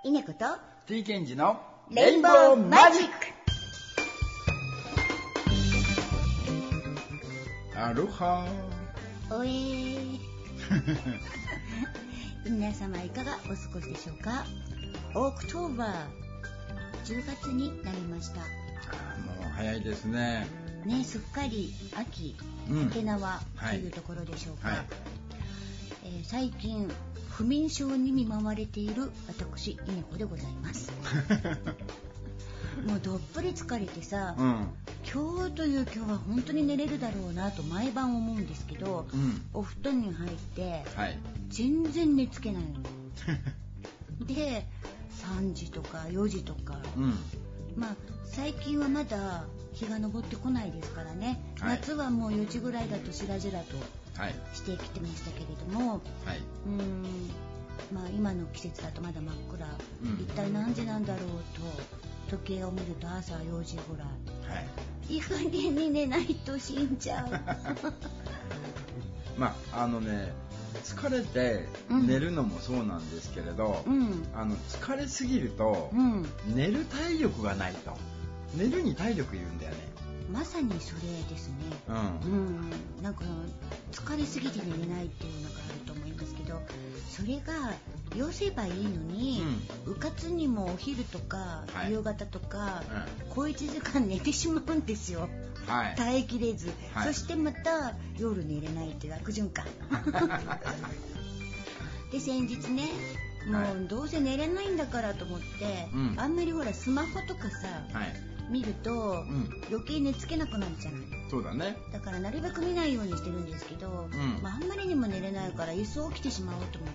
稲子と T ケンジのレインボーマジック。 アロハおえー皆様いかがお過ごしでしょうか。オクトーバー10月になりました。 もう早いですね。 ね、すっかり秋、竹縄というところでしょうか。はいはい、最近不眠症に見舞われている私稲子でございますもうどっぷり疲れてさ、今日という今日は本当に寝れるだろうなと毎晩思うんですけど、お布団に入って、全然寝つけないので3時とか4時とか、まあ最近はまだ日が昇ってこないですからね、夏はもう4時ぐらいだとしらじらとしてきてましたけれども、まあ、今の季節だとまだ真っ暗、一体何時なんだろうと時計を見ると朝4時ぐらい、いい加減に寝ないと死んじゃうまあ疲れて寝るのもそうなんですけれど、疲れすぎると、寝る体力がないと。寝るに体力いるんだよね。 まさにそれですね。なんか疲れすぎて寝れないっていうのがあると思いますけど、それがよせばいいのに、うかつにもお昼とか、夕方とか、小1時間寝てしまうんですよ。耐えきれず、そしてまた夜寝れないっていう悪循環で先日ね、もうどうせ寝れないんだからと思って、あんまりほらスマホとかさ、見ると、余計寝つけなくなるじゃない。 そうだね。 だからなるべく見ないようにしてるんですけど、あんまりにも寝れないからいっそ起きてしまおうと思って、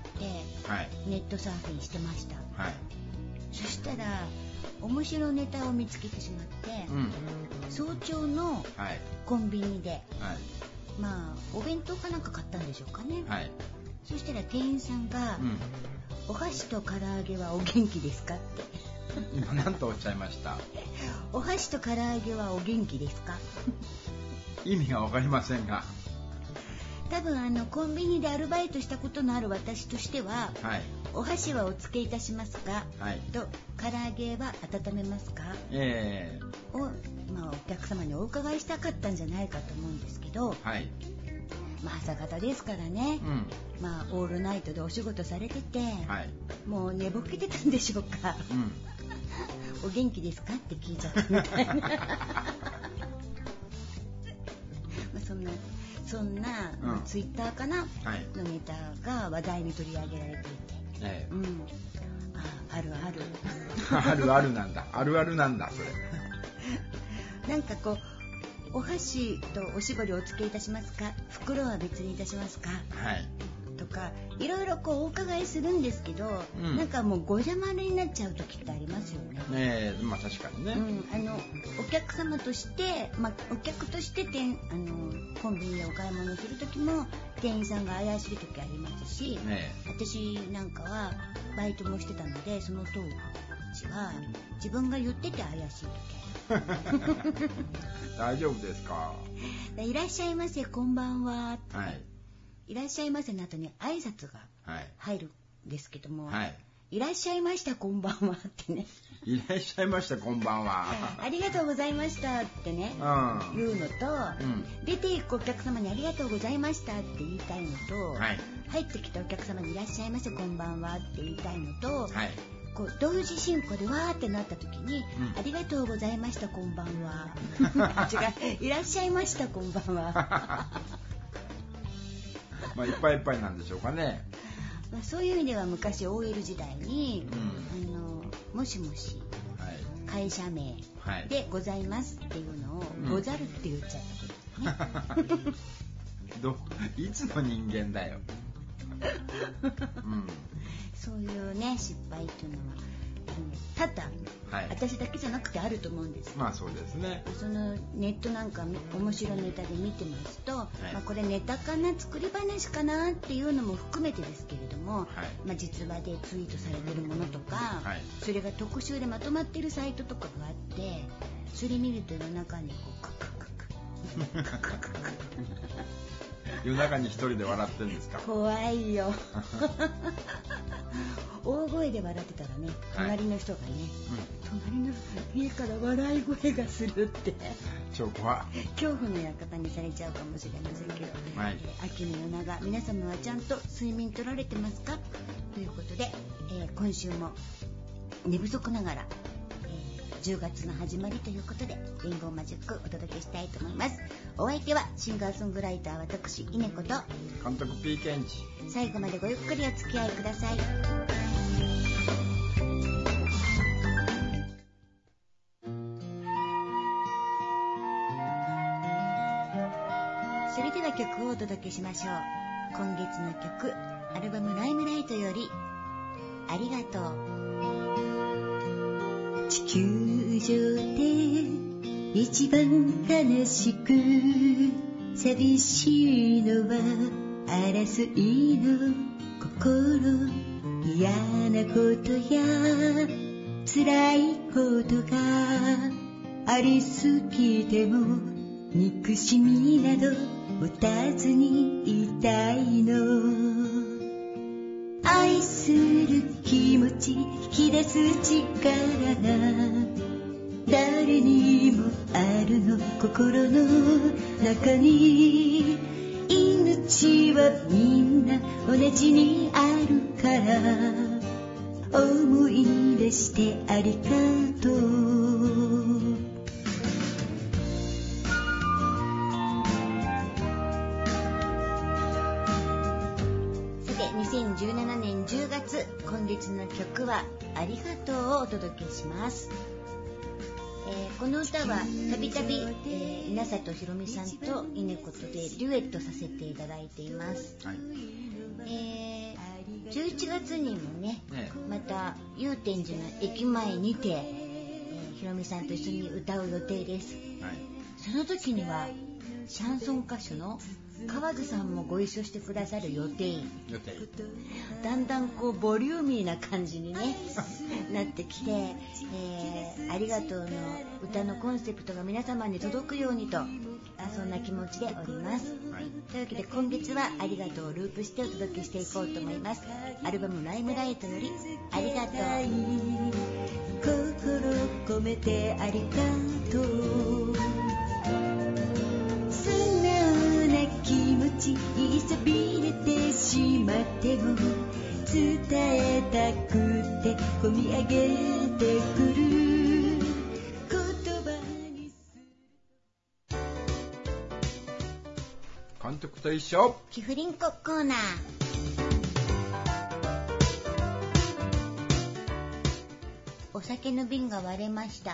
ネットサーフィンしてました。そしたら面白ネタを見つけてしまって、早朝のコンビニで、まあお弁当かなんか買ったんでしょうかね。そしたら店員さんが、お箸と唐揚げはお元気ですかって今何とおっしゃいました？ お箸と唐揚げはお元気ですか意味がわかりませんが、 多分コンビニでアルバイトしたことのある私としては、お箸はお付けいたしますか、と唐揚げは温めますか、を、まあ、お客様にお伺いしたかったんじゃないかと思うんですけど、まあ、朝方ですからね、まあ、オールナイトでお仕事されてて、もう寝ぼけてたんでしょうか、お元気ですかって聞いちゃったみたいなまあそんな、ツイッターかな、のネタが話題に取り上げられていて、あるあるあるあるなんだ、あるあるなんだそれなんかこう、お箸とおしぼりをお付けいたしますか、袋は別にいたしますか、とかいろいろこうお伺いするんですけど、なんかもうご邪魔になっちゃう時ってありますよね。 まあ確かにね、 お客様として、まあ、お客としてコンビニでお買い物する時も店員さんが怪しい時ありますし、私なんかはバイトもしてたので、その当時は自分が言ってて怪しい時大丈夫ですか？ いらっしゃいませ、こんばんは、いらっしゃいませの後に挨拶が入るんですけども、いらっしゃいました、こんばんはってねいらっしゃいました、こんばんはありがとうございましたってね、言うのと、出ていくお客様にありがとうございましたって言いたいのと、入ってきたお客様にいらっしゃいませ、こんばんはって言いたいのと、こう同時進行でわーってなった時に、ありがとうございました、こんばんは違う、いらっしゃいました、こんばんはまあいっぱいいっぱいなんでしょうかね。 そういう意味では昔 OL 時代に、もしもし、会社名でございますっていうのを、ござるって言っちゃったことねいつの人間だよそういうね、失敗っていうのは多々、私だけじゃなくてあると思うんです。 まあそうですね。 そのネットなんか面白いネタで見てますと、まあ、これネタかな、作り話かなっていうのも含めてですけれども、まあ、実話でツイートされてるものとか、それが特集でまとまってるサイトとかがあって、それ見ると夜中にこうカクカクカクカク夜中に一人で笑ってるんですか？ 怖いよ大声で笑ってたらね、隣の人がね、隣の家から笑い声がするって超怖い。 恐怖の館にされちゃうかもしれませんけど、秋の夜長、皆様はちゃんと睡眠取られてますかということで、今週も寝不足ながら、10月の始まりということでレインボーマジックお届けしたいと思います。お相手はシンガーソングライター私稲子と監督 P ケンチ。 最後までごゆっくりお付き合いください。それでは曲をお届けしましょう。今月の曲、アルバムライムライトよりありがとう。地球上で一番悲しく寂しいのは争いの心、嫌なことや辛いことがありすぎても憎しみなど持たずにいたいの。愛する気持ち引き出す力が誰にもあるの、心の中に。命はみんな同じにあるから思い出してありがとう。2017年10月、今月の曲はありがとうをお届けします。この歌はたびたび稲里ひろみさんと稲子とでデュエットさせていただいています。11月にもね、また祐天寺の駅前にて、ひろみさんと一緒に歌う予定です。その時にはシャンソン歌手の河津さんもご一緒してくださる予定。だんだんこうボリューミーな感じにねなってきて、ありがとうの歌のコンセプトが皆様に届くようにと、そんな気持ちでおります。というわけで今月はありがとうをループしてお届けしていこうと思います。アルバムライムライトよりありがとう。心込めてありがとう。気持ち言いそびれてしまっても伝えたくて込み上げてくる言葉にする。 監督と一緒キフリンココーナー。お酒の瓶が割れました。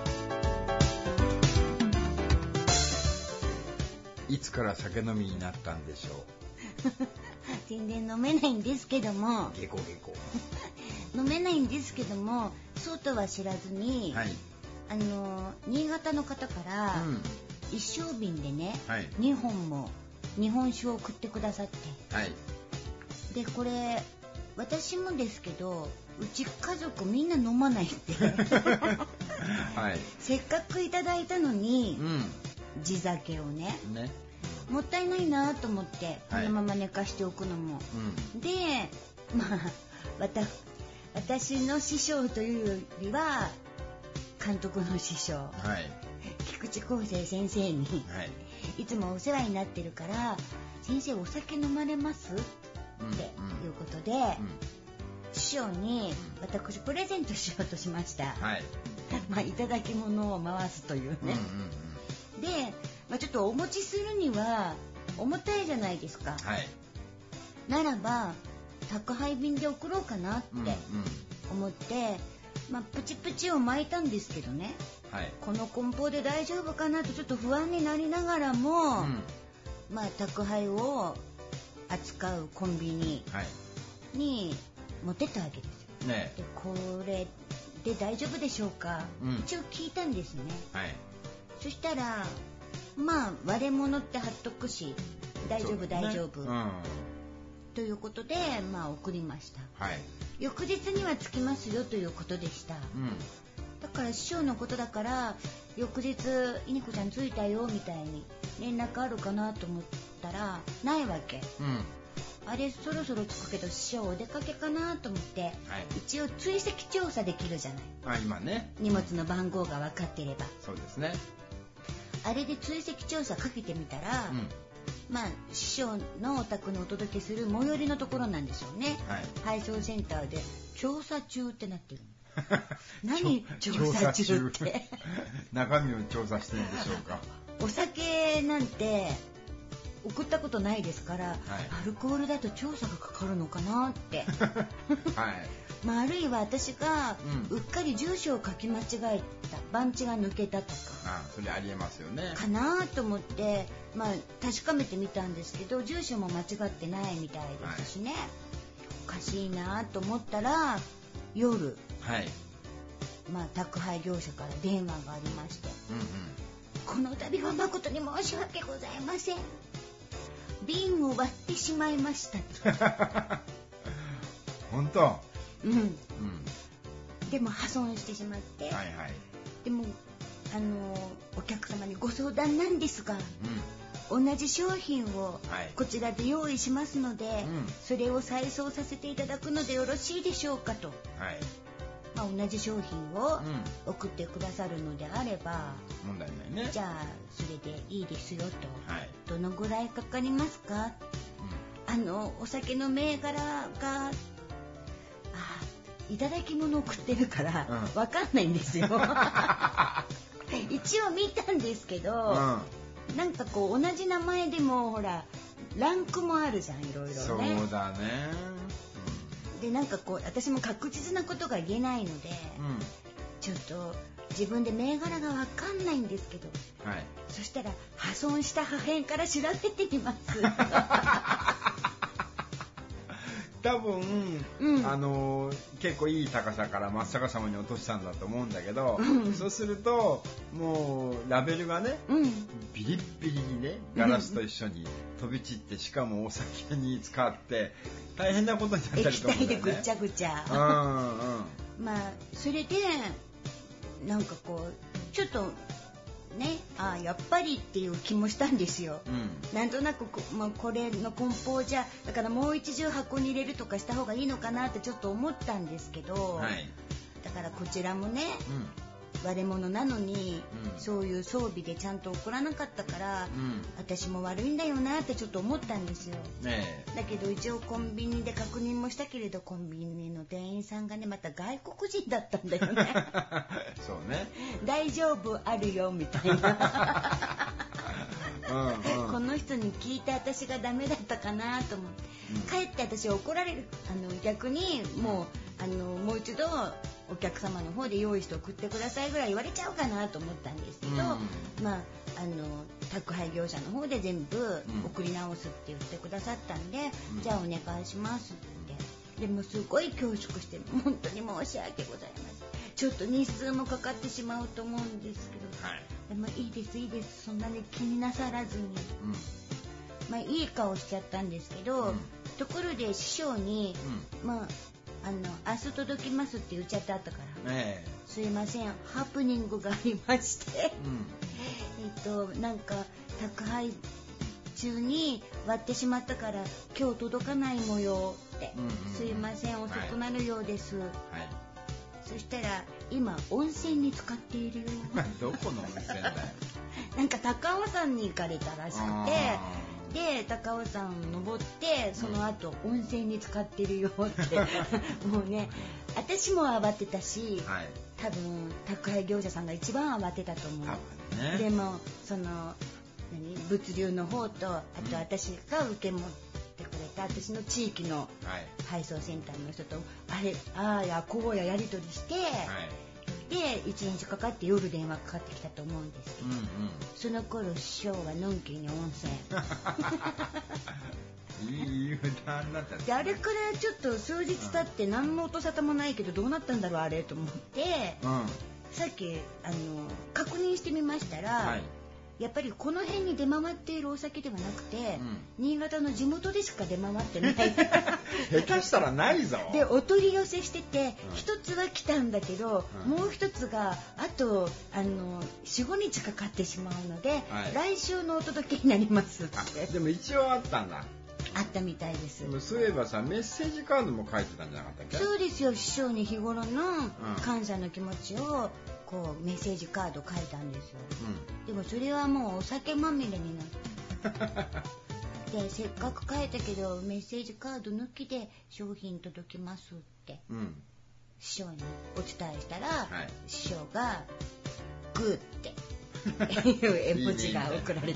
いつから酒飲みになったんでしょう全然飲めないんですけどもゲコゲコ飲めないんですけども、そうとは知らずに、新潟の方から、一升瓶でね、2本も日本酒を送ってくださって、でこれ私もですけどうち家族みんな飲まないってせっかくいただいたのに、地酒をねもったいないなと思って、このまま寝かしておくのも、で私の師匠というよりは監督の師匠、菊池康生先生に、いつもお世話になってるから先生お酒飲まれます、っていうことで、師匠に私プレゼントしようとしました。いただき物を回すというね、で、ちょっとお持ちするには重たいじゃないですか、ならば宅配便で送ろうかなって思って、プチプチを巻いたんですけどね、この梱包で大丈夫かなとちょっと不安になりながらも、宅配を扱うコンビニに持ってったわけですよ、でこれで大丈夫でしょうか、一応聞いたんですね、そしたら割れ物って貼っとくし大丈夫、大丈夫、ということで送りました、翌日には着きますよということでした、 だから師匠のことだから翌日いにこちゃん着いたよみたいに連絡あるかなと思ったらないわけ、あれそろそろ着くけど師匠お出かけかなと思って、一応追跡調査できるじゃない。 今ね、 荷物の番号が分かってれば。 そうですね。 あれで追跡調査かけてみたら、師匠のお宅にお届けする最寄りのところなんでしょうね、配送センターで調査中ってなってる。何調査中って中身を調査してるんでしょうか。 お酒なんて送ったことないですから、アルコールだと調査がかかるのかなってあるいは私がうっかり住所を書き間違えた、番地が抜けたとか、 それありえますよね。 かなと思って、確かめてみたんですけど住所も間違ってないみたいですしね、おかしいなと思ったら夜、宅配業者から電話がありまして、この度は誠に申し訳ございません、瓶を割ってしまいました本当？ でも破損してしまって、でもお客様にご相談なんですが、同じ商品をこちらで用意しますので、それを再送させていただくのでよろしいでしょうかと、同じ商品を送ってくださるのであれば問題ないね。 じゃあそれでいいですよと、どのぐらいかかりますか、お酒の銘柄がいただき物送ってるから分かんないんですよ一応見たんですけど、なんかこう同じ名前でもほらランクもあるじゃん、いろいろね。 そうだね。 でなんかこう私も確実なことが言えないので、ちょっと自分で銘柄が分かんないんですけど、そしたら破損した破片から調べてみます多分、結構いい高さから真っ逆さまに落としたんだと思うんだけど、そうするともうラベルがね、ビリッビリにねガラスと一緒に飛び散って、しかもお酒に使って大変なことになったりとか、ね、 液体でぐちゃぐちゃそれでなんかこうちょっとね、やっぱりっていう気もしたんですよ、なんとなくこれの梱包じゃだからもう一重箱に入れるとかした方がいいのかなってちょっと思ったんですけど、だからこちらもね、割れ物なのに、そういう装備でちゃんと送らなかったから、私も悪いんだよなってちょっと思ったんですよ、だけど一応コンビニで確認もしたけれど、コンビニの店員さんがねまた外国人だったんだよねそうね、 大丈夫あるよみたいなこの人に聞いて私がダメだったかなと思って、かえって私怒られる、逆にもう一度お客様の方で用意して送ってくださいぐらい言われちゃうかなと思ったんですけど、宅配業者の方で全部送り直すって言ってくださったんで、じゃあお願いしますって。でもすごい恐縮して本当に申し訳ございません、ちょっと日数もかかってしまうと思うんですけど、でもいいですいいです、そんなに気になさらずに、いい顔しちゃったんですけど、ところで師匠に、明日届きますって言っちゃってあったから、すいませんハプニングがありまして、なんか宅配中に割ってしまったから今日届かない模様って、すいません遅くなるようです、そしたら今温泉に浸かっているよどこの温泉だよなんか高尾山に行かれたらしくて、で高尾山登ってその後温泉に浸かってるよってもうね私も慌てたし、多分宅配業者さんが一番慌てたと思う、でもその物流の方とあと私が受け持ってくれた私の地域の配送センターの人とやこうやり取りして、で1日かかって夜電話かかってきたと思うんですけど、その頃師匠はのんきに温泉いい歌になったんですね。 であれからちょっと数日経って何の音沙汰もないけどどうなったんだろうあれと思って、さっき確認してみましたら、 やっぱりこの辺に出回っているお酒ではなくて、新潟の地元でしか出回ってない下手したらないぞ。 でお取り寄せしてて、一つは来たんだけど、もう一つがあと4,5 日かかってしまうので、来週のお届けになりますって。 でも一応あったんだ。 あったみたいです。 そういえばさ、メッセージカードも書いてたんじゃなかったっけ？ そうですよ。師匠に日頃の感謝の気持ちをこうメッセージカード書いたんですよ、でもそれはもうお酒まみれになってで、せっかく書いたけどメッセージカード抜きで商品届きますって、師匠にお伝えしたら、師匠がグーっていう絵文字が送られて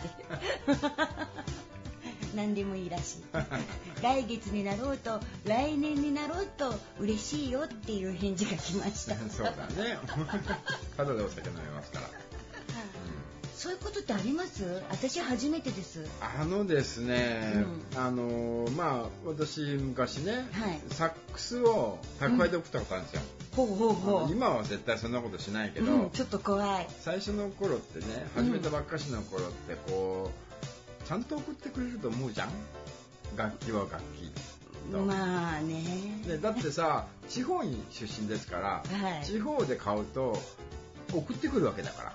何でもいいらしい来月になろうと来年になろうと嬉しいよっていう返事が来ましたそうだねただでお酒飲めますから、 そういうことってあります？私初めてです。 ですね、まあ私昔ね、サックスを宅配で送ったことあるんですよ、今は絶対そんなことしないけど、 ちょっと怖い。 最初の頃ってね、始めたばっかしの頃ってこうちゃんと送ってくれると思うじゃん。楽器は楽器と。 まあね。 だってさ、地方に出身ですから、地方で買うと送ってくるわけだから。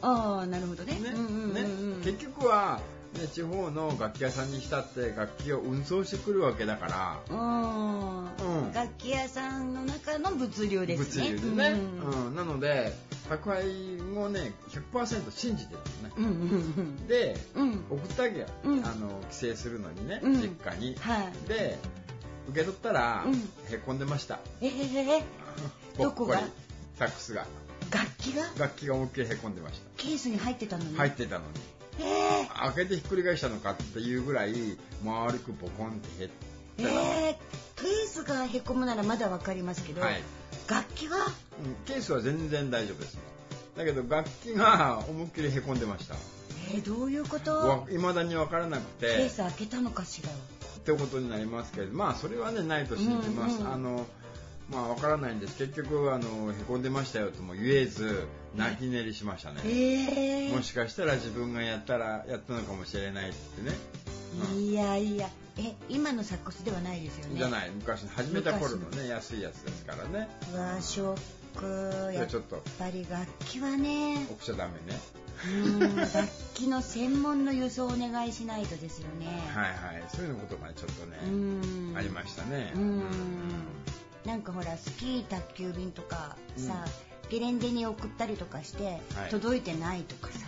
ああ、なるほどね。 結局は、ね、地方の楽器屋さんにしたって楽器を運送してくるわけだから。 楽器屋さんの中の物流ですね。 物流でね。なので宅配もね 100% 信じてるのね、で、送ったわけよ、帰省するのにね、実家に、で受け取ったら、へこんでました。 どこが？ サックスが。楽器が思いっきりへこんでました。 ケースに入ってたのに。 開けてひっくり返したのかっていうぐらい丸くボコンって減ってケースがへこむならまだわかりますけど、楽器は、 ケースは全然大丈夫です。だけど楽器が思いっきりへこんでました。 どういうこと？ 未だに分からなくて。 ケース開けたのかしらってことになりますけど、まあそれはねないと信じます。まあ分からないんです。結局へこんでましたよとも言えず泣き寝入りしましたね。もしかしたら自分がやったのかもしれないってね。 いやいや、今のサックスではないですよね。 じゃない、昔の始めた頃のね、安いやつですからね。 ショック。やっぱり楽器はね、 置くちゃダメね。 楽器の専門の輸送をお願いしないとですよね。 そういうことがちょっとねありましたね。 なんかほらスキー宅急便とかさ、ゲレンデに送ったりとかして届いてないとかさ、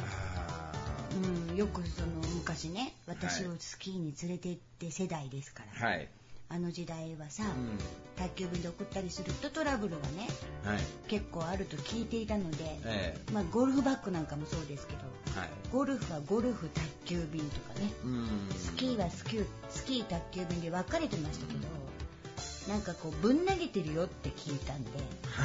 よく昔ね、私をスキーに連れて行って世代ですから、あの時代はさ、宅急便で送ったりするとトラブルがね、結構あると聞いていたので、ゴルフバッグなんかもそうですけど、ゴルフはゴルフ宅急便とかね、スキーはスキー宅急便で分かれてましたけど、なんかこうぶん投げてるよって聞いたんで、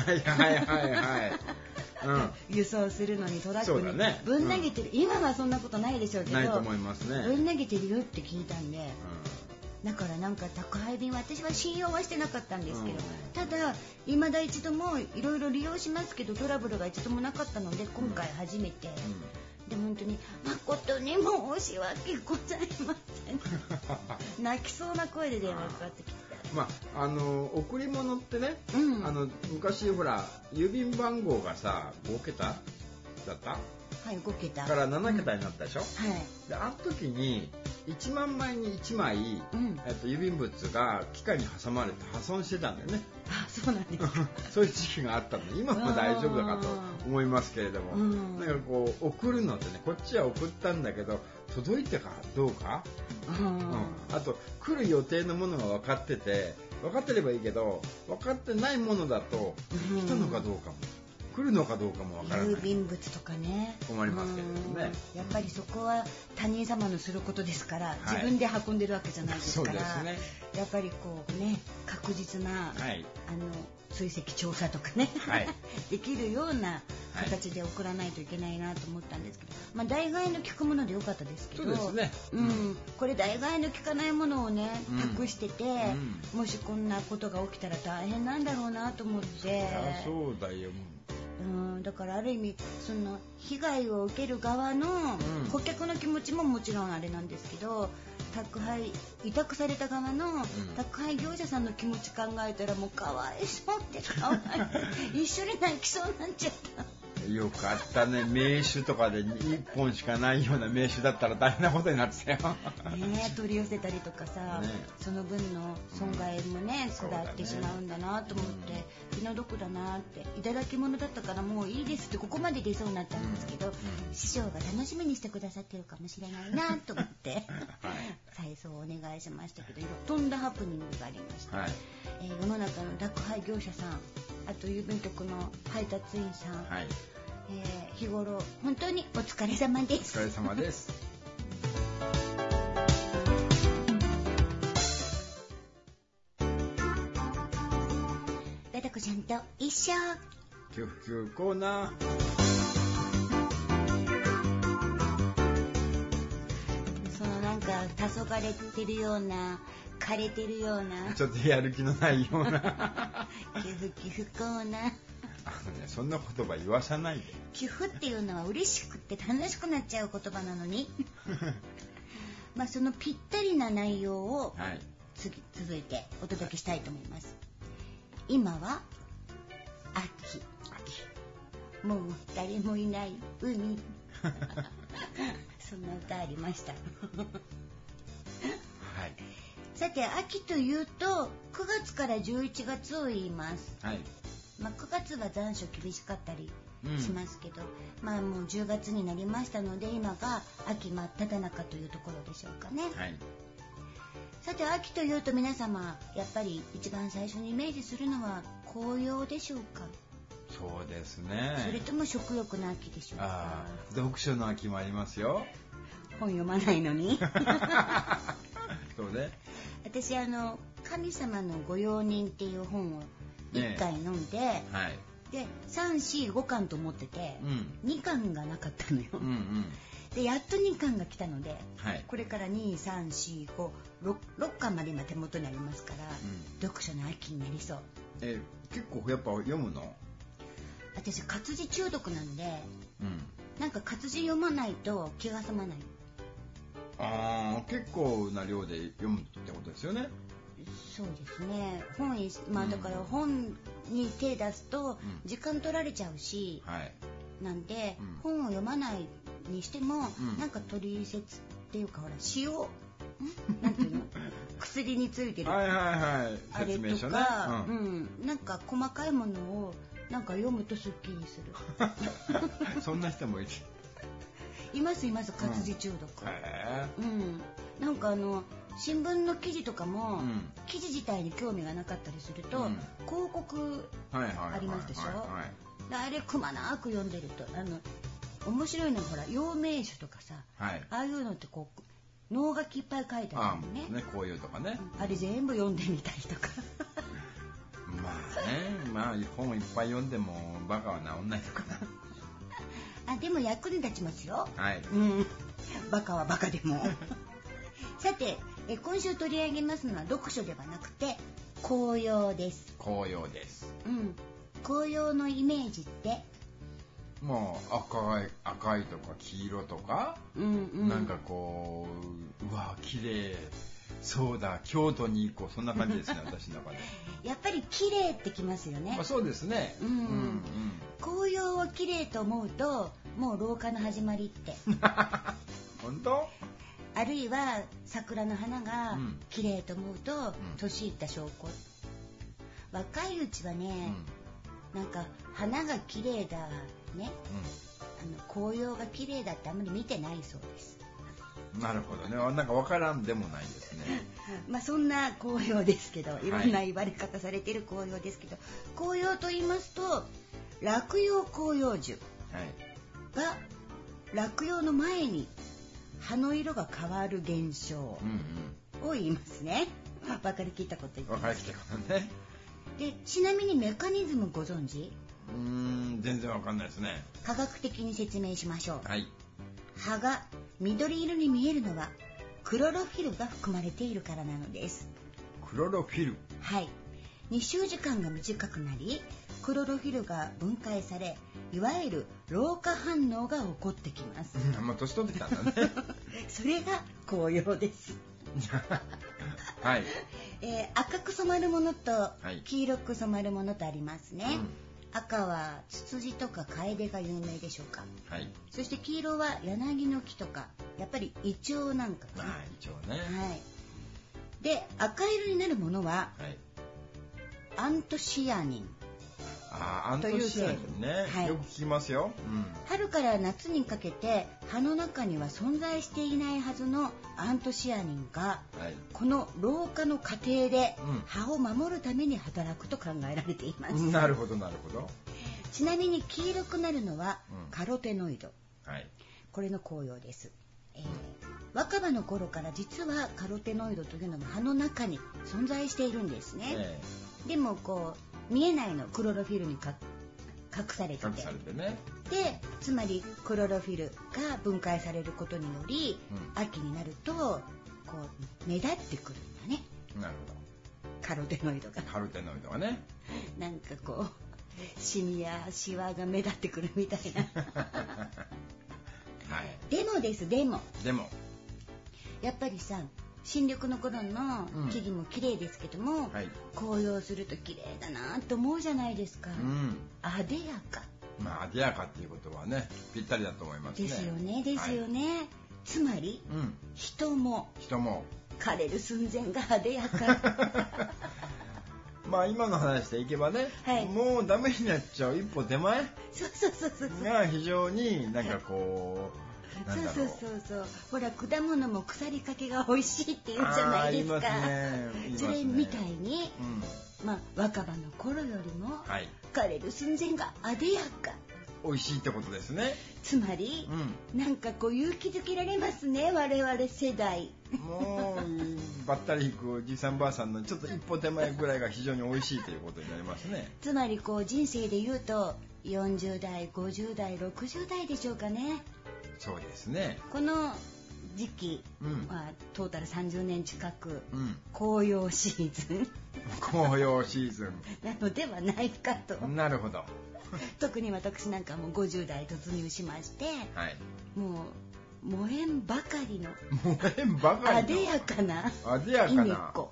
輸送するのにトラックにぶん投げてる、今はそんなことないでしょうけど、 ないと思いますね。 ぶん投げてるよって聞いたんで、だからなんか宅配便私は信用はしてなかったんですけど、ただ未だ一度もいろいろ利用しますけどトラブルが一度もなかったので今回初めて、で本当に誠に申し訳ございません泣きそうな声で電話かかってきて、 贈り物ってね、昔ほら郵便番号がさ5桁だった？ はい、5桁から7桁になったでしょ、であの時に1万枚に1枚、郵便物が機械に挟まれて破損してたんだよね。 そうなんですかそういう時期があったので、今も大丈夫だかと思いますけれども、なんかこう送るのってね、こっちは送ったんだけど届いたかどうか、あと来る予定のものが分かってて、分かってればいいけど分かってないものだと来たのかどうかも、来るのかどうかもわからない。 郵便物とかね、 困りますけれどもね、 やっぱりそこは他人様のすることですから、自分で運んでるわけじゃないですから、やっぱりこうね、確実な、追跡調査とかね、できるような形で送らないといけないなと思ったんですけど、代替えの利くものでよかったですけど、これ代替えの利かないものをね託してて、もしこんなことが起きたら大変なんだろうなと思って。 そうだよ。 だからある意味その被害を受ける側の顧客の気持ちももちろんあれなんですけど、委託された側の宅配業者さんの気持ち考えたらもうかわいそうって一緒に泣きそうになっちゃった。 よかったね。名刺とかで1本しかないような名刺だったら大変なことになってたよ。 ね、取り寄せたりとかさ、その分の損害もね、下ってしまうんだなと思って、気の毒だなって、いただき物だったからもういいですってここまで出そうになったんですけど、師匠が楽しみにしてくださってるかもしれないなと思って再送お願いしましたけど、とんだハプニングがありました。世の中の宅配業者さん、あと郵便局の配達員さん、日頃本当にお疲れ様です。 お疲れ様です。 ガタコちゃんと一緒キュフキュコーナー。 そのなんか黄昏てるような、枯れてるような、 ちょっとやる気のないようなキュフキュフコーナー。 そんな言葉言わさないで。 キュフっていうのは嬉しくって楽しくなっちゃう言葉なのにまあそのぴったりな内容を、続いてお届けしたいと思います。今は秋、もう誰もいない海そんな歌ありましたさて、秋というと9月から11月を言います。9月は残暑厳しかったりしますけど、もう10月になりましたので、今が秋真っ只中というところでしょうかね。さて、秋というと皆様やっぱり一番最初にイメージするのは紅葉でしょうか。 そうですね。 それとも食欲の秋でしょうか。 読書の秋もありますよ。 本読まないのにそうね。 私神様の御用人っていう本を1回読んで、で3、4、5巻と思ってて、2巻がなかったのよ、でやっと2巻が来たので、これから2、3、4、5、6巻まで今手元にありますから、読書の秋になりそう。 結構やっぱ読むの？ 私活字中毒なんで、なんか活字読まないと気が済まない。 結構な量で読むってことですよね。 そうですね。だから本に手出すと時間取られちゃうし、なんで、本を読まないにしても、なんか取説っていうか、ほら塩なんていうの薬についてるあれとか、なんか細かいものをなんか読むとすっきりするそんな人もいる。 います活字中毒。なんか新聞の記事とかも、記事自体に興味がなかったりすると、広告ありますでしょ。あれくまなく読んでると面白いのが、ほら陽明酒とかさ、ああいうのってこう能書きいっぱい書いてあるのね。 こういうとかね。 あれ全部読んでみたりとか本いっぱい読んでもバカは治んないとかなでも役に立ちますよ。バカはバカでもさて、今週取り上げますのは読書ではなくて紅葉です。 紅葉のイメージってもう赤いとか黄色とか、なんかこう、うわ綺麗そうだ、京都に行こう、そんな感じですね私の中でやっぱり綺麗ってきますよね。 そうですね。 紅葉を綺麗と思うともう老化の始まりって本当？ あるいは桜の花が綺麗と思うと年いった証拠。若いうちはね、なんか花が綺麗だね、紅葉が綺麗だってあんまり見てないそうです。 なるほどね。なんか分からんでもないですねそんな紅葉ですけど、いろんな言われ方されている紅葉ですけど、紅葉と言いますと落葉広葉樹が落葉の前に葉の色が変わる現象を言いますね。分かりきったこと言ってます。 分かりきったことね。 で、ちなみにメカニズムご存知？ 全然分かんないですね。 科学的に説明しましょう。葉が緑色に見えるのはクロロフィルが含まれているからなのです。 クロロフィル？ 日照時間が短くなりクロロフィルが分解され、いわゆる老化反応が起こってきます。 もう年取ってきたんだね。 それが紅葉です。 はい。 赤く染まるものと黄色く染まるものとありますね。赤はツツジとかカエデが有名でしょうか。はい。そして黄色は柳の木とか、やっぱりイチョウなんかかな。 イチョウね。 はい。で、赤色になるものは、アントシアニン。 アントシアニンね、よく聞きますよ。 春から夏にかけて葉の中には存在していないはずのアントシアニンが、この老化の過程で葉を守るために働くと考えられています。 なるほどなるほど。 ちなみに黄色くなるのはカロテノイド。これの紅葉です。若葉の頃から実はカロテノイドというのも葉の中に存在しているんですね。でもこう見えないの、クロロフィルに隠されてて、 ね、 でつまりクロロフィルが分解されることにより、秋になるとこう目立ってくるんだね。 なるほど。 カロテノイドが。 カロテノイドがね。 なんかこうシミやシワが目立ってくるみたいな。でもやっぱりさ、新緑の頃の木々も綺麗ですけども、紅葉すると綺麗だなと思うじゃないですか。あでやか。 あでやかっていうことはね、ぴったりだと思いますね。 ですよね、ですよね。つまり、人も枯れる寸前があでやか。 今の話でいけばね、もうダメになっちゃう一歩手前が非常になんかこう。 そうほら、果物も腐りかけが美味しいって言うじゃないですか。それみたいに、若葉の頃よりも枯れる寸前があでやか、 美味しいってことですね。 つまり、なんかこう勇気づけられますね、我々世代。 もうばったりいくおじいさんばあさんのちょっと一歩手前ぐらいが非常に美味しいということになりますね。 つまりこう人生で言うと40代50代60代でしょうかね。 そうですね。 この時期、トータル30年近く、紅葉シーズン紅葉シーズンなのではないかと。 なるほど。 特に私なんかも50代突入しまして、もう燃えんばかりのあでやかな稲子。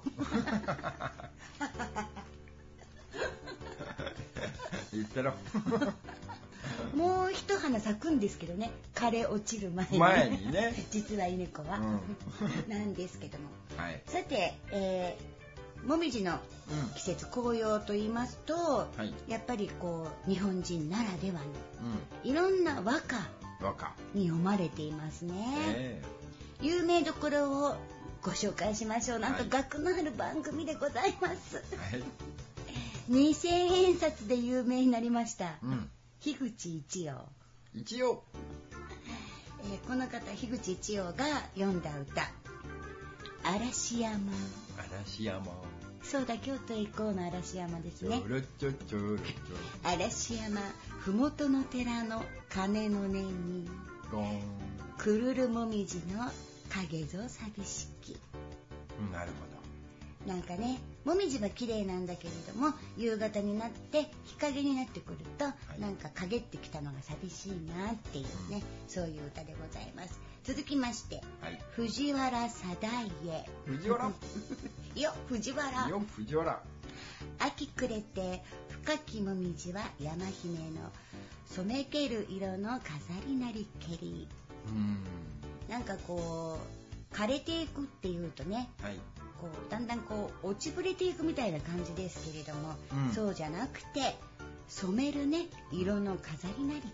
言ってろ。 もう一花咲くんですけどね、枯れ落ちる前にね実は稲子は、なんですけども、さて、もみじの季節、紅葉と言いますと、やっぱりこう日本人ならではの、いろんな和歌に読まれていますね。有名どころをご紹介しましょう。なんと学のある番組でございます。2000円札で有名になりました、樋口一葉。この方、樋口一葉が読んだ歌、嵐山。そうだ、京都へ行こうの嵐山ですね。嵐山ふもとの寺の鐘の音に、くるるもみじの影ぞ寂しき。 なるほど。 なんかね、もみじは綺麗なんだけれども、夕方になって日陰になってくると、なんか陰ってきたのが寂しいなっていうね、そういう歌でございます。続きまして、藤原定家。藤原。秋暮れて深きもみじは山姫の染めける色の飾りなりけり。なんかこう枯れていくっていうとね、こうだんだんこう落ちぶれていくみたいな感じですけれども、そうじゃなくて染めるね、色の飾りなりって、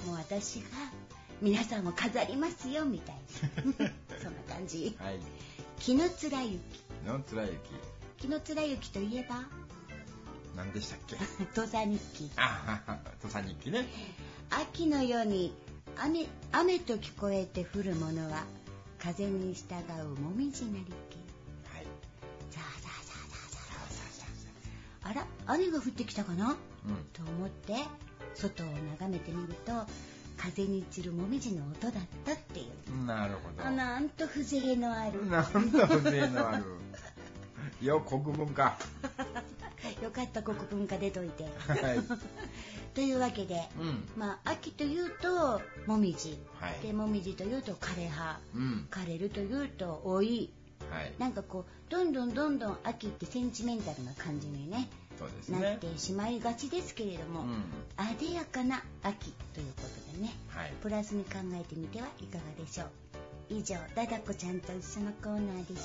もう私が皆さんを飾りますよみたいなそんな感じ。紀貫之。紀貫之といえば何でしたっけ？ 土佐日記。 土佐日記ね。 秋の夜に雨と聞こえて降るものは風に従うもみじなりけ。ザーザーザーザーザー。あら、雨が降ってきたかな、と思って外を眺めてみると、風に散るもみじの音だったっていう。 なるほど。 なんと風情のある。 よ、国文か。 よかった国文化出といて、 はい、 というわけで、秋というともみじ、でもみじというと枯れ葉、枯れるというと老い、なんかこうどんどん秋ってセンチメンタルな感じにね、なってしまいがちですけれども、あでやかな秋ということでね、プラスに考えてみてはいかがでしょう。以上、ダダコちゃんと一緒のコーナーでした。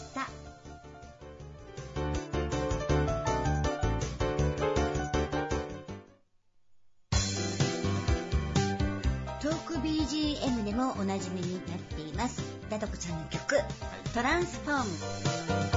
トーク BGM でもおなじみになっていますダダコちゃんの曲、トランスフォーム。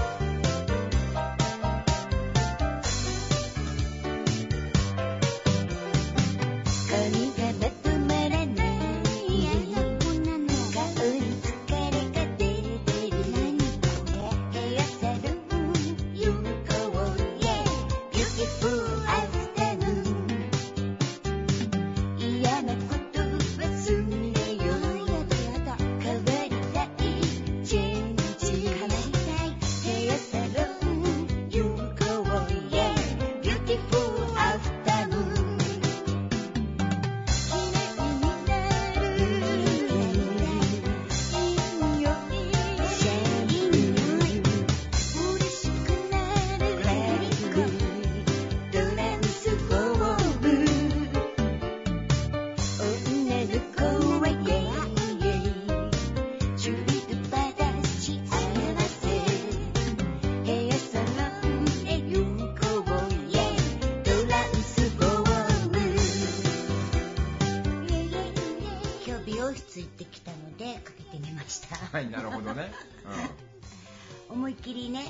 はい、なるほどね、 思いっきりね、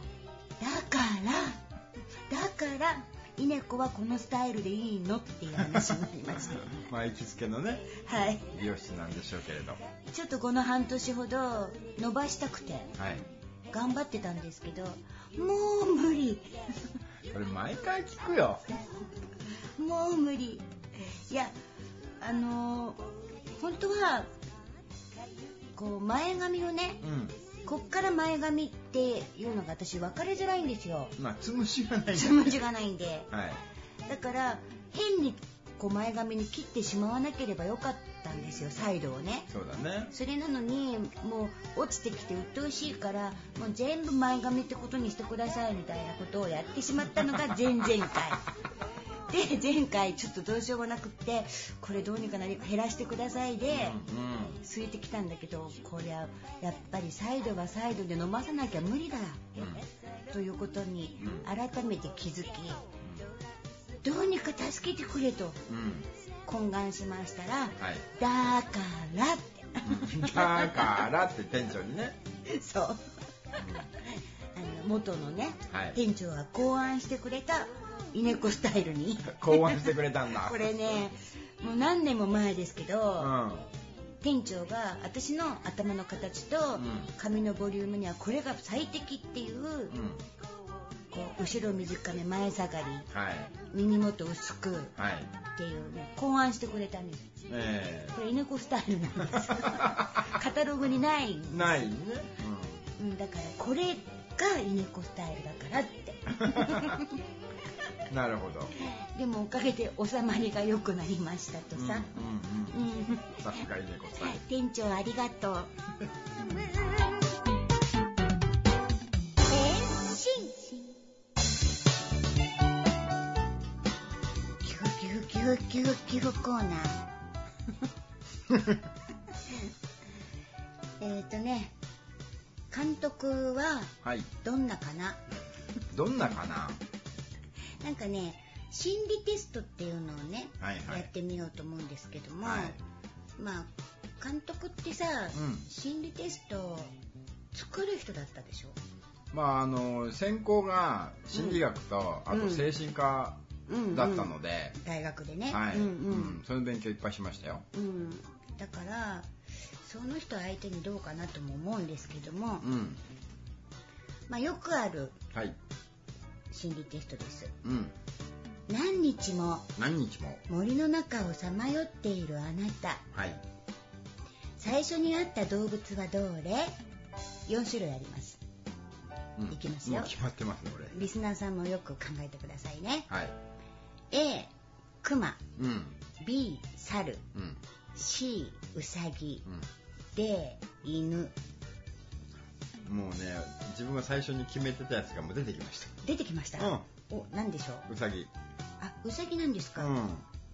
だから稲子はこのスタイルでいいのっていう話になりましたまあ行きつけのね、美容室なんでしょうけれど、 ちょっとこの半年ほど伸ばしたくて、頑張ってたんですけど、もう無理これ毎回聞くよもう無理。いや本当はこう前髪をね、こっから前髪っていうのが私分かりづらいんですよ。 つむじがないんで、だから変にこう前髪に切ってしまわなければよかったんですよ、サイドをね。 そうだね。 それなのにもう落ちてきて鬱陶しいから、もう全部前髪ってことにしてくださいみたいなことをやってしまったのが前々回で、前回ちょっとどうしようもなくって、これどうにか減らしてくださいで、すいてきたんだけど、こりゃやっぱりサイドはサイドで伸ばさなきゃ無理だ、ということに改めて気づき、どうにか助けてくれと懇願しましたら、だからってだからって店長にねそう、元のね、店長が考案してくれた稲子スタイルに考案してくれたんだこれね、もう何年も前ですけど、店長が私の頭の形と髪のボリュームにはこれが最適っていう、こう後ろ短め前下がり、耳元薄くっていう、ね、考案してくれたんです、これ稲子スタイルなんですカタログにないんです。 ないね、 だからこれが稲子スタイルだからってなるほど。 でもおかげで収まりが良くなりましたとさ。 さすが稲子さん。 店長ありがとう。キフコーナー。監督はどんなかな。 どんなかな。 なんかね、心理テストっていうのをね、やってみようと思うんですけども、まあ監督ってさ、心理テストを作る人だったでしょ。 まあ専攻が心理学と、あと精神科だったので、 大学でね、 その勉強いっぱいしましたよ。 だからその人相手にどうかなとも思うんですけども、まあよくある心理テストです。何日も森の中をさまよっているあなた、最初に会った動物はどれ？ 4 種類あります。 いきますよ。 もう決まってますね、これ。 リスナーさんもよく考えてくださいね。 はい。 A、クマ、B、猿、C、ウサギ、D、犬。 もうね、自分が最初に決めてたやつがもう出てきました。 出てきました。お、何でしょう。 ウサギ。 あ、ウサギなんですか。なるほ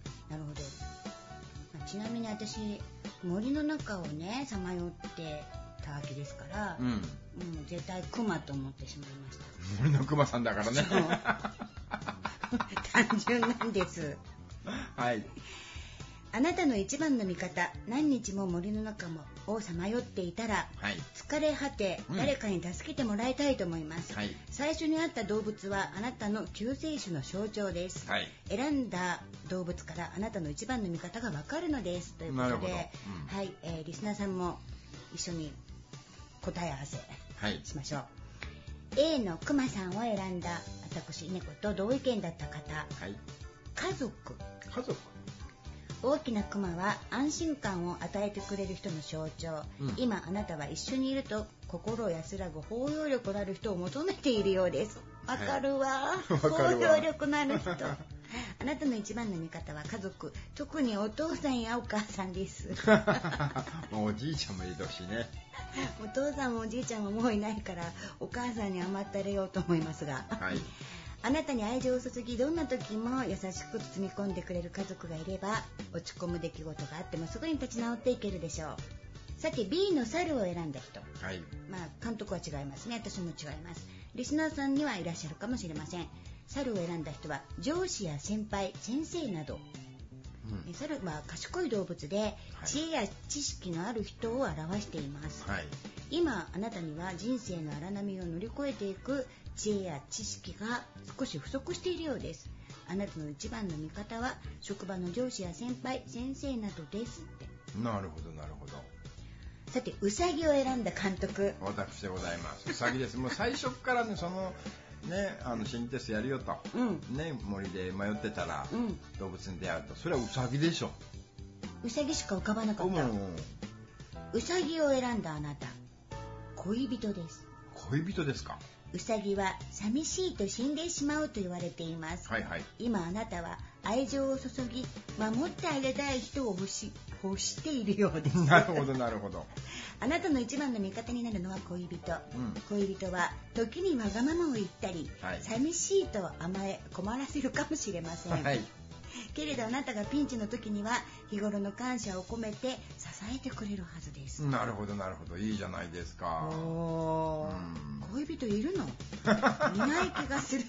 ど。ちなみに私、森の中をね、さまよってたわけですから、絶対クマと思ってしまいました。 森のクマさんだからね。 単純なんです。 はい。 あなたの一番の味方、何日も森の中をさまよっていたら、疲れ果て、誰かに助けてもらいたいと思います。最初に会った動物はあなたの救世主の象徴です。選んだ動物からあなたの一番の味方がわかるのです。ということで、リスナーさんも一緒に答え合わせしましょう。A のクマさんを選んだ私、猫と同意見だった方、家族。大きなクマは安心感を与えてくれる人の象徴、今あなたは一緒にいると心を安らぐ包容力のある人を求めているようです。わかるわ、包容力のある人。あなたの一番の味方は家族、特にお父さんやお母さんです。 おじいちゃんもいるしね。 お父さんもおじいちゃんももういないからお母さんに甘ったれようと思いますが、あなたに愛情を注ぎ、どんな時も優しく包み込んでくれる家族がいれば、落ち込む出来事があってもすぐに立ち直っていけるでしょう。さて B の猿を選んだ人、監督は違いますね。私も違います。リスナーさんにはいらっしゃるかもしれません。猿を選んだ人は上司や先輩、先生など、猿は賢い動物で、知恵や知識のある人を表しています。今あなたには人生の荒波を乗り越えていく知恵や知識が少し不足しているようです。あなたの一番の味方は職場の上司や先輩、先生などですって。 なるほどなるほど。 さてウサギを選んだ監督、 私でございます。ウサギです。もう最初からね、そのね、心理テストやるよと、森で迷ってたら、動物に出会うと、それはウサギでしょ。 ウサギしか浮かばなかった。ウサギを選んだあなた、恋人です。 恋人ですか。 ウサギは寂しいと死んでしまうと言われています。今あなたは愛情を注ぎ、守ってあげたい人を欲しているようです。 なるほどなるほど。 あなたの一番の味方になるのは恋人。恋人は時にわがままを言ったり、寂しいと甘え困らせるかもしれません。けれどあなたがピンチの時には日頃の感謝を込めて支えてくれるはずです。 なるほどなるほど。いいじゃないですか。 恋人いるの？いない気がする。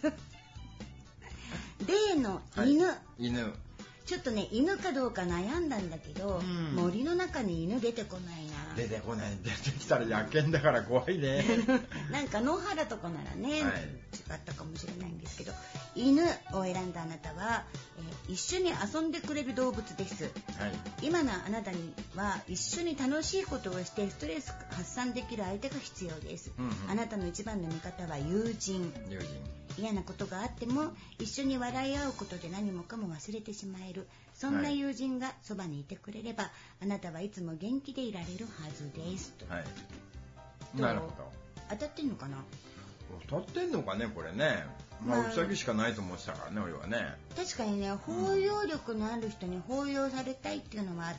例の犬。ちょっとね、犬かどうか悩んだんだけど、森の中に犬出てこないな。 出てこない。出てきたら野犬だから怖いね。 なんか野原とかならね、違ったかもしれないんですけど、犬を選んだあなたは、一緒に遊んでくれる動物です。今のあなたには一緒に楽しいことをしてストレス発散できる相手が必要です。あなたの一番の味方は友人。嫌なことがあっても一緒に笑い合うことで何もかも忘れてしまえる、そんな友人がそばにいてくれれば、あなたはいつも元気でいられるはずです。 なるほど。 当たってんのかな。 当たってんのかね、これね。ウサギしかないと思ってたからね、俺はね。 確かにね、包容力のある人に包容されたいっていうのはあった。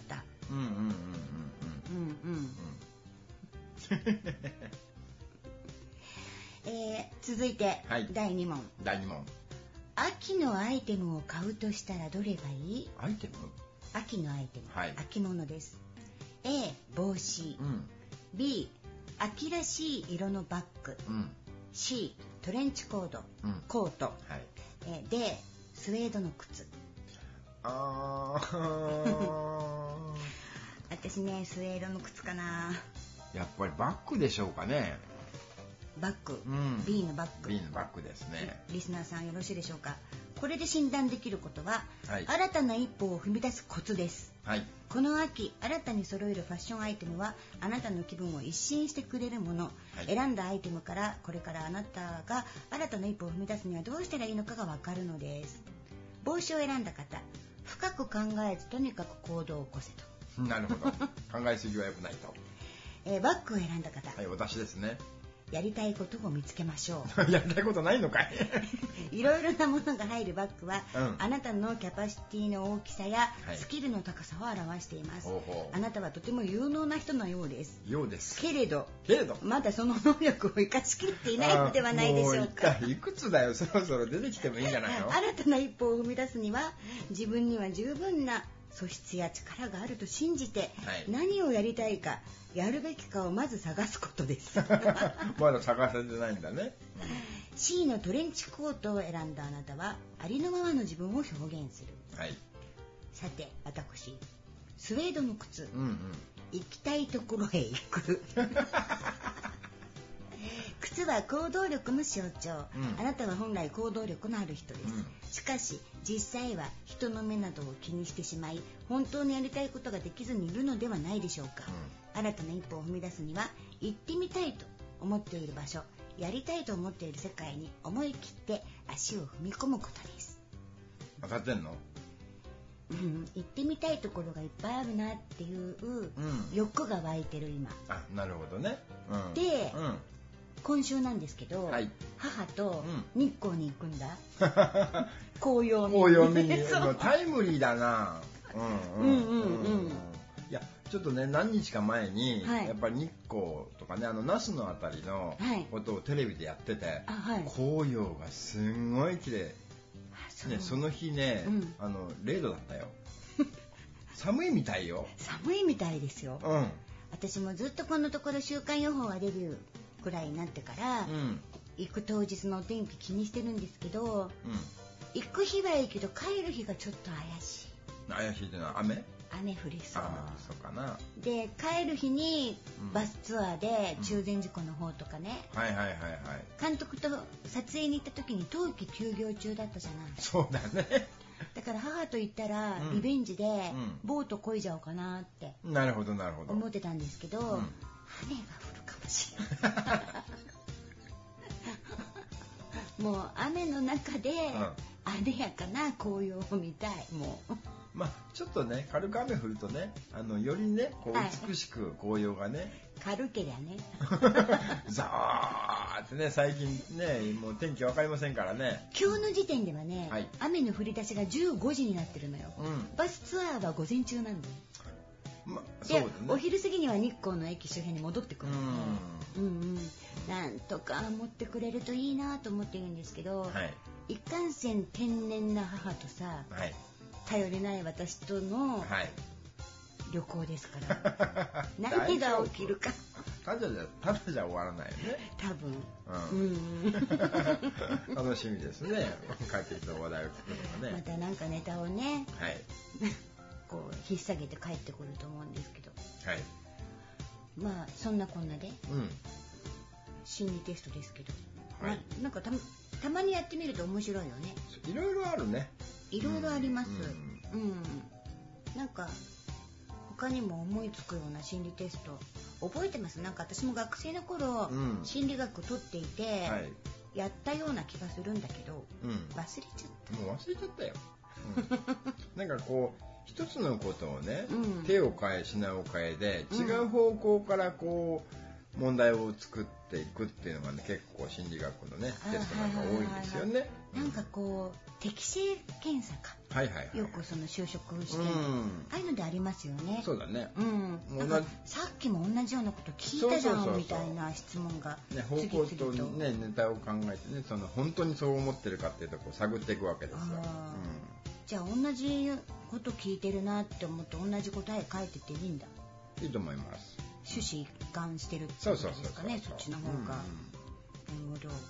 続いて、第2問。秋のアイテムを買うとしたらどれがいい？ アイテム？ 秋のアイテム、秋物です。 A 帽子、B 秋らしい色のバッグ、C トレンチコート、D スウェードの靴。私ね、スウェードの靴かな。 やっぱりバッグでしょうかね。 バッグ、B のバッグ。 B のバッグですね。 リスナーさんよろしいでしょうか。これで診断できることは、新たな一歩を踏み出すコツです。この秋新たに揃えるファッションアイテムはあなたの気分を一新してくれるもの、選んだアイテムからこれからあなたが新たな一歩を踏み出すにはどうしたらいいのかがわかるのです。帽子を選んだ方、深く考えずとにかく行動を起こせと。 なるほど。考えすぎは良くないと。 バッグを選んだ方、 私ですね。 やりたいことを見つけましょう。やりたいことないのかい。 いろいろなものが入るバッグは、あなたのキャパシティの大きさやスキルの高さを表しています。あなたはとても有能な人のようです。けれどまだその能力を生かしきれていないのではないでしょうか。 いくつだよ、そろそろ出てきてもいいんじゃないの。 新たな一歩を踏み出すには、自分には十分な素質や力があると信じて、何をやりたいかやるべきかをまず探すことです。 まだ探せてないんだね。 C のトレンチコートを選んだあなたは、ありのままの自分を表現する。さて私、スウェードの靴、行きたいところへ行く。靴は行動力の象徴、あなたは本来行動力のある人です、しかし実際は人の目などを気にしてしまい、本当にやりたいことができずにいるのではないでしょうか。新たな一歩を踏み出すには、行ってみたいと思っている場所、やりたいと思っている世界に思い切って足を踏み込むことです。 分かってんの？ 行ってみたいところがいっぱいあるなっていう欲が湧いてる今。 なるほどね。 で、今週なんですけど、母と日光に行くんだ。紅葉見に。 タイムリーだな。いや、ちょっとね、何日か前に、やっぱり日光とかね、那須のあたりのことをテレビでやってて、紅葉がすんごい綺麗。その日ね、0度だったよ。寒いみたいよ。 寒いみたいですよ。私もずっとこのところ週間予報がレビューくらいになってから、行く当日のお天気気にしてるんですけど、行く日はいいけど帰る日がちょっと怪しい。 怪しいっていうのは雨降りそう。 そうかな。 で、帰る日にバスツアーで中禅寺湖の方とかね、監督と撮影に行った時に冬季休業中だったじゃない。 そうだね。 だから母と行ったらリベンジでボート漕いじゃおうかなって思ってたんですけど、雨が降るかもしれない。もう雨の中であでやかな紅葉を見たい。もうちょっとね、軽く雨降るとね、よりね、こう美しく紅葉がね、 軽けりゃね。 ザーってね、最近ね、もう天気わかりませんからね。 今日の時点ではね、雨の降り出しが15時になってるのよ。バスツアーは午前中なんだよ。で、お昼過ぎには日光の駅周辺に戻ってくるので、なんとか持ってくれるといいなと思ってるんですけど、いかんせん天然な母とさ、頼りない私との旅行ですから、何が起きるか。 ただじゃ終わらないよね。 多分。 楽しみですね。帰ってきた話題を聞くのがね。 またなんかネタをね、こう引っ提げて帰ってくると思うんですけど。まあそんなこんなで、心理テストですけど、なんかたまにやってみると面白いよね。 いろいろあるね。 いろいろあります。なんか他にも思いつくような心理テスト覚えてます？なんか私も学生の頃、心理学取っていて、やったような気がするんだけど、忘れちゃった。 もう忘れちゃったよ。なんかこう一つのことをね、手を変え品を変えで違う方向からこう問題を作っていくっていうのがね、結構心理学のねテストなんか多いんですよね。 なんかこう適性検査か、よくその就職試験、ああいうのでありますよね。 そうだね。 なんかさっきも同じようなこと聞いたじゃんみたいな質問が方向とねネタを考えてね、その本当にそう思ってるかっていうところを探っていくわけですよ。じゃあ同じこと聞いてるなって思って同じ答え書いてていいんだ。 いいと思います。 趣旨一貫してるってことですかね、そっちの方が。なるほど。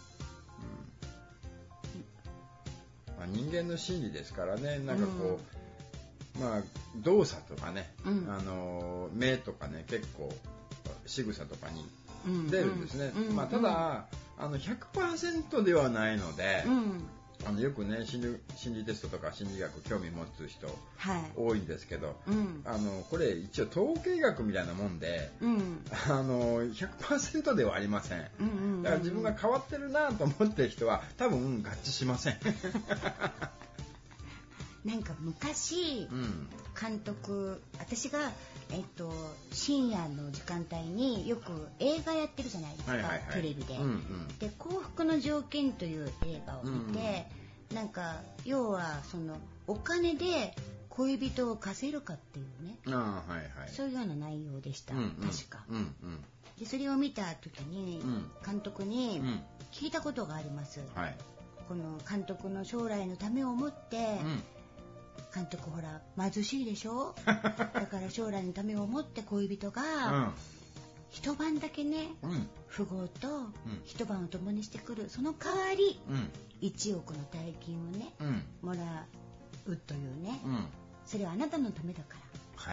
人間の心理ですからね、なんかこう、動作とかね、目とかね、結構仕草とかに出るんですね。ただ100% ではないので、よくね心理テストとか心理学興味持つ人多いんですけど、これ一応統計学みたいなもんで、100% ではありません。だから自分が変わってるなと思ってる人は多分合致しません。 なんか昔、監督、私が、深夜の時間帯によく映画やってるじゃないですか、テレビで、で幸福の条件という映画を見て、なんか要はそのお金で恋人を貸せるかっていうね、そういうような内容でした、確か、でそれを見た時に、監督に聞いたことがあります、この監督の将来のためを思って、監督ほら貧しいでしょだから将来のためを思って恋人が一晩だけね、富豪と一晩を共にしてくる、その代わり、1億の大金をね、もらうというね、それはあなたのためだから、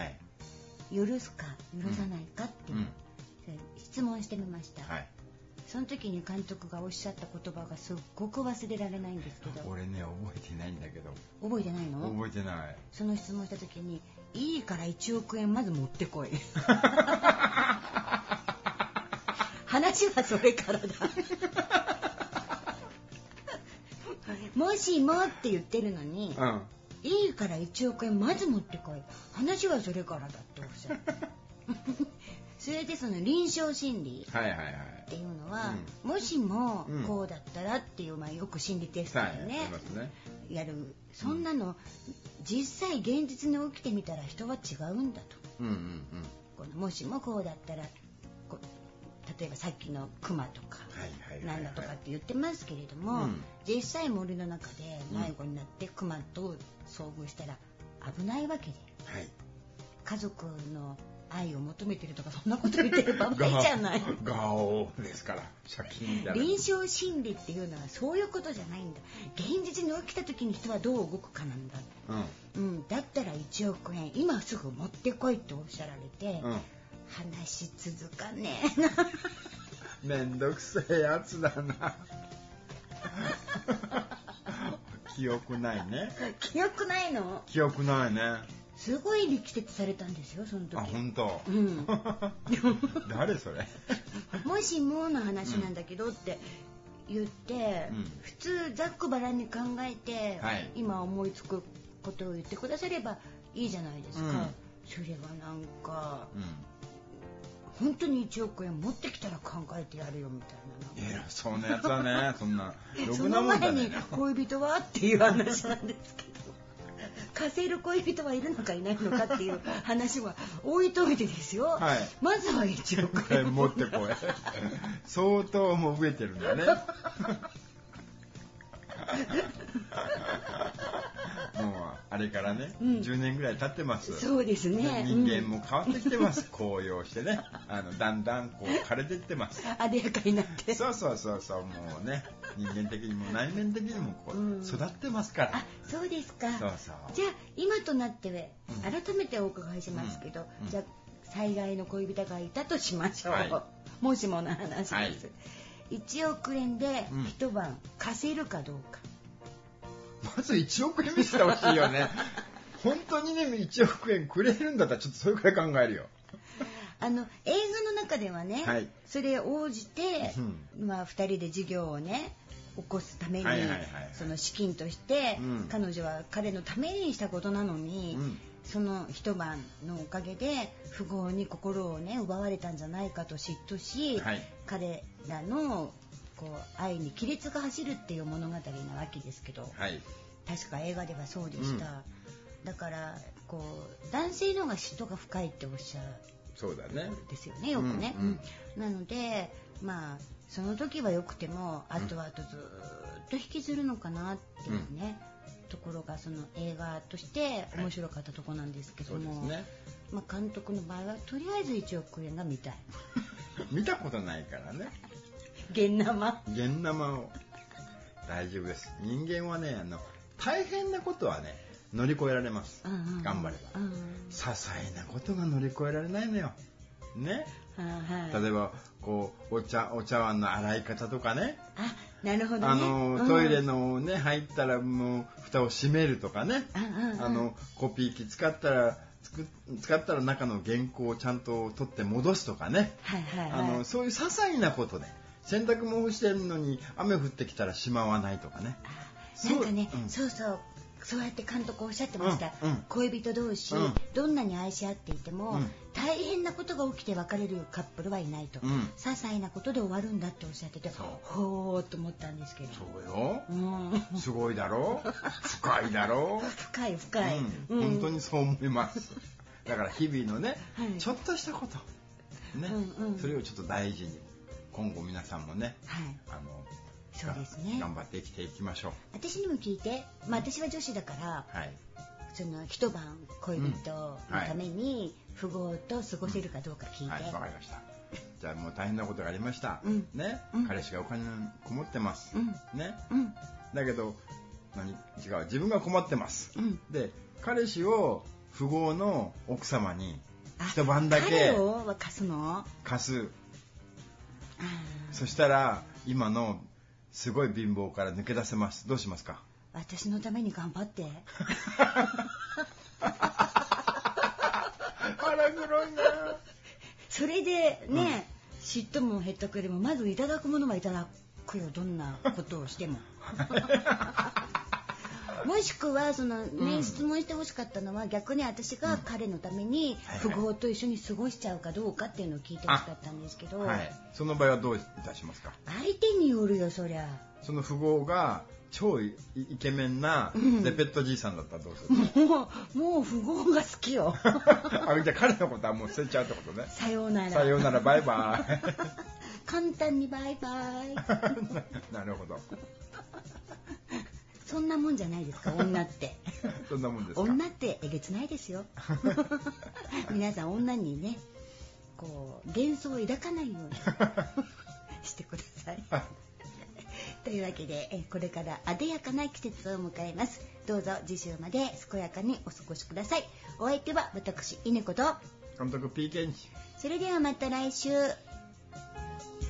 許すか許さないかっていう、質問してみました、その時に監督がおっしゃった言葉がすっごく忘れられないんですけど。 俺ね、覚えてないんだけど。 覚えてないの？ 覚えてない。 その質問した時に、いいから1億円まず持ってこい話はそれからだもしもって言ってるのに、いいから1億円まず持ってこい、話はそれからだっておっしゃるそれでその臨床心理っていうのは、もしもこうだったらっていう、よく心理テストでね、やる、そんなの、実際現実に起きてみたら人は違うんだと、このもしもこうだったら、例えばさっきのクマとかなんだとかって言ってますけれども、実際森の中で迷子になってクマと遭遇したら危ないわけで、家族の愛を求めてるとか、そんなこと言ってる場合じゃないガオですから、借金みたいな。 臨床心理っていうのはそういうことじゃないんだ、現実に起きた時に人はどう動くかなんだ、だったら1億円今すぐ持ってこいっておっしゃられて、話続かねえなめんどくせえやつだな記憶ないね。 記憶ないの？ 記憶ないね。 すごい力説されたんですよ、その時。 本当。誰それもしもの話なんだけどって言って、普通ざっくばらんに考えて、今思いつくことを言ってくださればいいじゃないですか、それがなんか、本当に1億円持ってきたら考えてやるよみたいな。 いや、そんなやつはね、そんなその前に恋人はっていう話なんですけど貸せる恋人はいるのかいないのかっていう話は置いといてですよ、まずは1億円持ってこい相当もう飢えてるんだねもうあれからね、10年ぐらい経ってます。 そうですね。 人間も変わってきてます。紅葉してね、だんだんこう枯れていってます。 あでやかになって。 そうもうね、人間的にも内面的にもこう育ってますから。 あ、そうですか。 そう。 じゃあ今となって改めてお伺いしますけど、じゃあ災害の恋人がいたとしましょう。もしもの話です。1億円で一晩貸せるかどうか。 まず1億円見せてほしいよね本当にね、1億円くれるんだったらちょっとそれくらい考えるよ。 映画の中ではね、それ応じて、2人で事業をね起こすために、その資金として、彼女は彼のためにしたことなのに、その一晩のおかげで富豪に心をね奪われたんじゃないかと嫉妬し、彼らのこう愛に亀裂が走るっていう物語なわけですけど、確か映画ではそうでした、だからこう男性の方が嫉妬が深いっておっしゃるそうだねですよね、よくね、なのでその時はよくても後々ずっと引きずるのかなっていうね、ところがその映画として面白かったところなんですけども、監督の場合はとりあえず1億円が見たい見たことないからね現生を大丈夫です。人間はね、大変なことはね乗り越えられます、頑張れば、些細なことが乗り越えられないのよね、例えばこうお茶碗の洗い方とかね、 なるほどね、 トイレのね入ったらもう蓋を閉めるとかね、コピー機使ったら中の原稿をちゃんと取って戻すとかね、そういう些細なことで、洗濯物干してるのに雨降ってきたらしまわないとかね、 なんかね、そうそうやって監督おっしゃってました、恋人同士、どんなに愛し合っていても、大変なことが起きて別れるカップルはいないと、些細なことで終わるんだっておっしゃってて、ほーっと思ったんですけど。 そうよ、すごいだろ深いだろ深い、 本当にそう思います。だから日々のね、ちょっとしたことね、それをちょっと大事に今後皆さんもね、 そうですね、 頑張って生きていきましょう。 私にも聞いて、私は女子だから、その一晩恋人のために富豪と過ごせるかどうか聞いて。 わかりました。じゃあもう大変なことがありました、ね、彼氏がお金こもってます、ね、だけど違う、自分が困ってます、で彼氏を富豪の奥様に一晩だけ彼を貸すの？ 貸す。そしたら今のすごい貧乏から抜け出せます。どうしますか？ 私のために頑張って。 腹黒いな。それでね、嫉妬もへったくれもまずいただくものはいただくよ、どんなことをしても。もしくはその、質問してほしかったのは逆に私が彼のために富豪と一緒に過ごしちゃうかどうかっていうのを聞いてほしかったんですけど、 その場合はどういたしますか？ 相手によるよ、そりゃ。 その富豪が超イケメンなデペットじいさんだったらどうする？ もう富豪が好きよ。 じゃあ彼のことはもう捨てちゃうってことね。 さようなら。 さようなら、バイバイ。 簡単にバイバイ。 なるほど。 そんなもんじゃないですか、女って。 そんなもんですか。 女ってえげつないですよ。皆さん女にね、こう幻想を抱かないようにしてください。というわけでこれからあでやかな季節を迎えます。どうぞ次週まで健やかにお過ごしください。お相手は私稲子と監督 PK に。 それではまた来週。